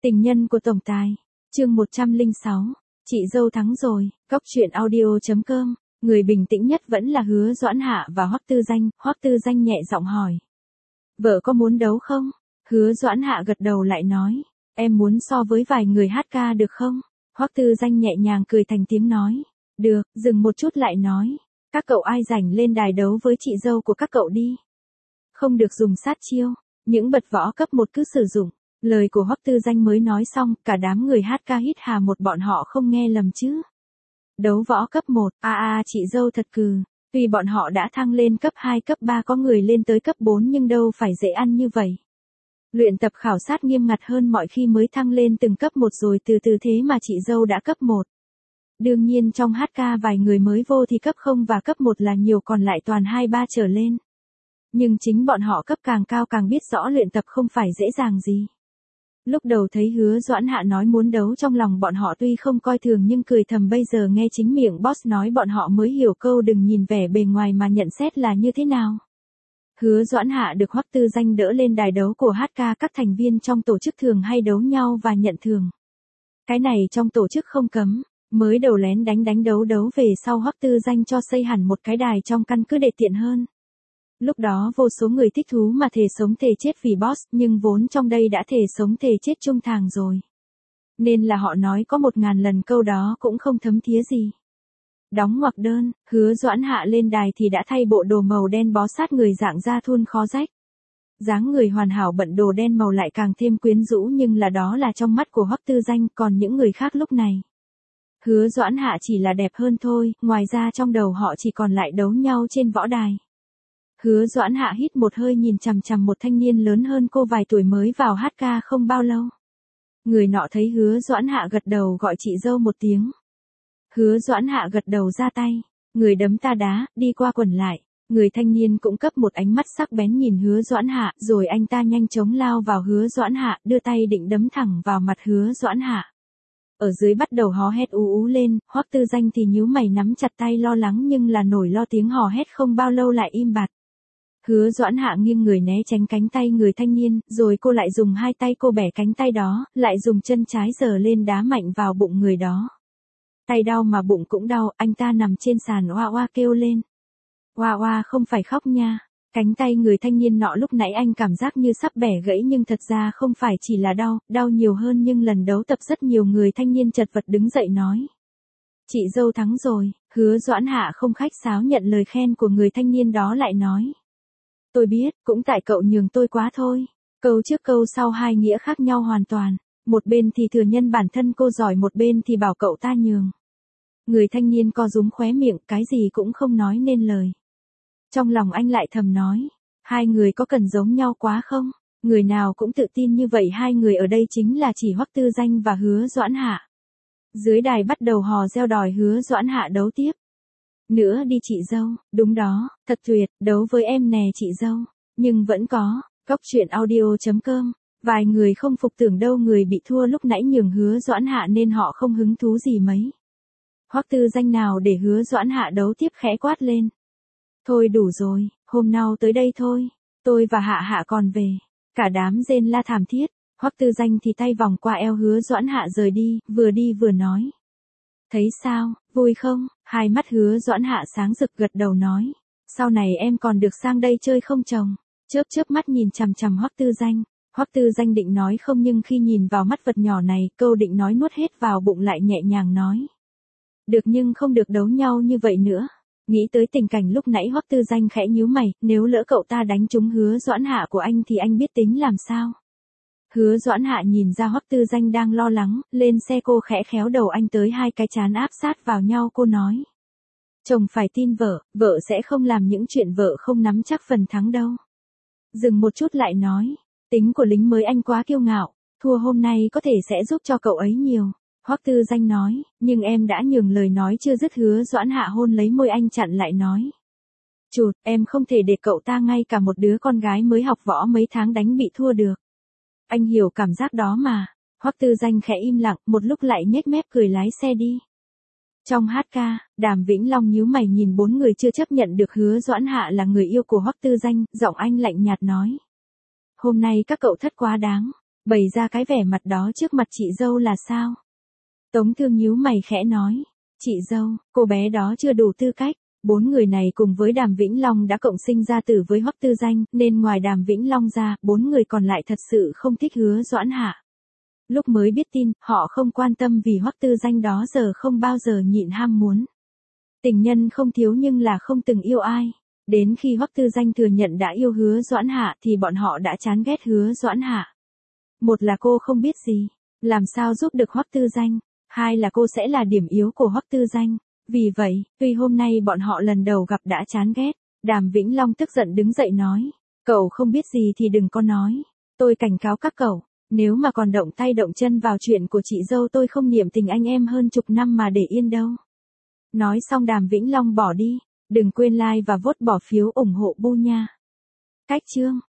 Tình nhân của tổng tài. Chương 106. Chị dâu thắng rồi. Cóc truyện audio.com. Người bình tĩnh nhất vẫn là Hứa Doãn Hạ và Hoắc Tư Danh. Hoắc Tư Danh nhẹ giọng hỏi. Vợ có muốn đấu không? Hứa Doãn Hạ gật đầu lại nói. Em muốn so với vài người hát ca được không? Hoắc Tư Danh nhẹ nhàng cười thành tiếng nói. Được, dừng một chút lại nói. Các cậu ai rảnh lên đài đấu với chị dâu của các cậu đi. Không được dùng sát chiêu. Những bật võ cấp 1 cứ sử dụng. Lời của Hoắc Tư Danh mới nói xong, cả đám người hát ca hít hà một bọn họ không nghe lầm chứ. Đấu võ cấp 1, chị dâu thật cừ. Tuy bọn họ đã thăng lên cấp 2 cấp 3 có người lên tới cấp 4 nhưng đâu phải dễ ăn như vậy. Luyện tập khảo sát nghiêm ngặt hơn mọi khi mới thăng lên từng cấp 1 rồi từ từ thế mà chị dâu đã cấp 1. Đương nhiên trong hát ca vài người mới vô thì cấp 0 và cấp 1 là nhiều còn lại toàn 2-3 trở lên. Nhưng chính bọn họ cấp càng cao càng biết rõ luyện tập không phải dễ dàng gì. Lúc đầu thấy Hứa Doãn Hạ nói muốn đấu trong lòng bọn họ tuy không coi thường nhưng cười thầm bây giờ nghe chính miệng boss nói bọn họ mới hiểu câu đừng nhìn vẻ bề ngoài mà nhận xét là như thế nào. Hứa Doãn Hạ được Hoắc Tư Danh đỡ lên đài đấu của HK các thành viên trong tổ chức thường hay đấu nhau và nhận thưởng. Cái này trong tổ chức không cấm, mới đầu lén đánh đấu về sau Hoắc Tư Danh cho xây hẳn một cái đài trong căn cứ để tiện hơn. Lúc đó vô số người thích thú mà thề sống thề chết vì boss, nhưng vốn trong đây đã thề sống thề chết chung thàng rồi. Nên là họ nói có 1000 lần câu đó cũng không thấm thía gì. Đóng ngoặc đơn, Hứa Doãn Hạ lên đài thì đã thay bộ đồ màu đen bó sát người dạng da thun khó rách. Dáng người hoàn hảo bận đồ đen màu lại càng thêm quyến rũ nhưng là đó là trong mắt của Hoắc Tư Danh còn những người khác lúc này. Hứa Doãn Hạ chỉ là đẹp hơn thôi, ngoài ra trong đầu họ chỉ còn lại đấu nhau trên võ đài. Hứa Doãn Hạ hít một hơi nhìn chằm chằm một thanh niên lớn hơn cô vài tuổi mới vào hát ca không bao lâu. Người nọ thấy Hứa Doãn Hạ gật đầu gọi chị dâu một tiếng. Hứa Doãn Hạ gật đầu ra tay, người đấm ta đá, đi qua quần lại. Người thanh niên cũng cấp một ánh mắt sắc bén nhìn Hứa Doãn Hạ, rồi anh ta nhanh chóng lao vào Hứa Doãn Hạ, đưa tay định đấm thẳng vào mặt Hứa Doãn Hạ. Ở dưới bắt đầu hò hét ú lên, Hoắc Tư Danh thì nhíu mày nắm chặt tay lo lắng nhưng là nổi lo tiếng hò hét không bao lâu lại im bặt. Hứa Doãn Hạ nghiêng người né tránh cánh tay người thanh niên, rồi cô lại dùng hai tay cô bẻ cánh tay đó, lại dùng chân trái giở lên đá mạnh vào bụng người đó. Tay đau mà bụng cũng đau, anh ta nằm trên sàn oa oa kêu lên. Oa oa không phải khóc nha. Cánh tay người thanh niên nọ lúc nãy anh cảm giác như sắp bẻ gãy nhưng thật ra không phải chỉ là đau nhiều hơn nhưng lần đấu tập rất nhiều người thanh niên chật vật đứng dậy nói. Chị dâu thắng rồi, Hứa Doãn Hạ không khách sáo nhận lời khen của người thanh niên đó lại nói. Tôi biết, cũng tại cậu nhường tôi quá thôi. Câu trước câu sau hai nghĩa khác nhau hoàn toàn. Một bên thì thừa nhân bản thân cô giỏi một bên thì bảo cậu ta nhường. Người thanh niên co rúm khóe miệng cái gì cũng không nói nên lời. Trong lòng anh lại thầm nói. Hai người có cần giống nhau quá không? Người nào cũng tự tin như vậy hai người ở đây chính là chỉ Hoắc Tư Danh và Hứa Doãn Hạ. Dưới đài bắt đầu hò reo đòi Hứa Doãn Hạ đấu tiếp. Nữa đi chị dâu, đúng đó, thật tuyệt, đấu với em nè chị dâu. Nhưng vẫn có, cóc truyện audio.com. Vài người không phục tưởng đâu người bị thua lúc nãy nhường Hứa Doãn Hạ nên họ không hứng thú gì mấy. Hoắc Tư Danh nào để Hứa Doãn Hạ đấu tiếp khẽ quát lên. Thôi đủ rồi, hôm nào tới đây thôi, tôi và Hạ Hạ còn về. Cả đám rên la thảm thiết, Hoắc Tư Danh thì tay vòng qua eo Hứa Doãn Hạ rời đi vừa nói. Thấy sao, vui không? Hai mắt Hứa Doãn Hạ sáng rực gật đầu nói. Sau này em còn được sang đây chơi không chồng? Chớp mắt nhìn chằm chằm Hoắc Tư Danh. Hoắc Tư Danh định nói không nhưng khi nhìn vào mắt vật nhỏ này, câu định nói nuốt hết vào bụng lại nhẹ nhàng nói. Được nhưng không được đấu nhau như vậy nữa. Nghĩ tới tình cảnh lúc nãy Hoắc Tư Danh khẽ nhíu mày, nếu lỡ cậu ta đánh trúng Hứa Doãn Hạ của anh thì anh biết tính làm sao? Hứa Doãn Hạ nhìn ra Hoắc Tư Danh đang lo lắng, lên xe cô khẽ khéo đầu anh tới hai cái trán áp sát vào nhau cô nói. Chồng phải tin vợ sẽ không làm những chuyện vợ không nắm chắc phần thắng đâu. Dừng một chút lại nói. Tính của lính mới anh quá kiêu ngạo, thua hôm nay có thể sẽ giúp cho cậu ấy nhiều. Hoắc Tư Danh nói, nhưng em đã nhường lời nói chưa dứt Hứa Doãn Hạ hôn lấy môi anh chặn lại nói. Chụt, em không thể để cậu ta ngay cả một đứa con gái mới học võ mấy tháng đánh bị thua được. Anh hiểu cảm giác đó mà. Hoắc Tư Danh khẽ im lặng, một lúc lại nhếch mép cười lái xe đi. Trong hát ca, Đàm Vĩnh Long nhíu mày nhìn bốn người chưa chấp nhận được Hứa Doãn Hạ là người yêu của Hoắc Tư Danh, giọng anh lạnh nhạt nói. Hôm nay các cậu thất quá đáng. Bày ra cái vẻ mặt đó trước mặt chị dâu là sao? Tống Thương nhíu mày khẽ nói. Chị dâu, cô bé đó chưa đủ tư cách. 4 người này cùng với Đàm Vĩnh Long đã cộng sinh ra tử với Hoắc Tư Danh, nên ngoài Đàm Vĩnh Long ra, 4 người còn lại thật sự không thích Hứa Doãn Hạ. Lúc mới biết tin, họ không quan tâm vì Hoắc Tư Danh đó giờ không bao giờ nhịn ham muốn. Tình nhân không thiếu nhưng là không từng yêu ai. Đến khi Hoắc Tư Danh thừa nhận đã yêu Hứa Doãn Hạ thì bọn họ đã chán ghét Hứa Doãn Hạ. Một là cô không biết gì, làm sao giúp được Hoắc Tư Danh. Hai là cô sẽ là điểm yếu của Hoắc Tư Danh. Vì vậy, tuy hôm nay bọn họ lần đầu gặp đã chán ghét, Đàm Vĩnh Long tức giận đứng dậy nói. Cậu không biết gì thì đừng có nói. Tôi cảnh cáo các cậu, nếu mà còn động tay động chân vào chuyện của chị dâu tôi không niệm tình anh em hơn chục năm mà để yên đâu. Nói xong Đàm Vĩnh Long bỏ đi. Đừng quên like và vote bỏ phiếu ủng hộ Bu nha. Cách chương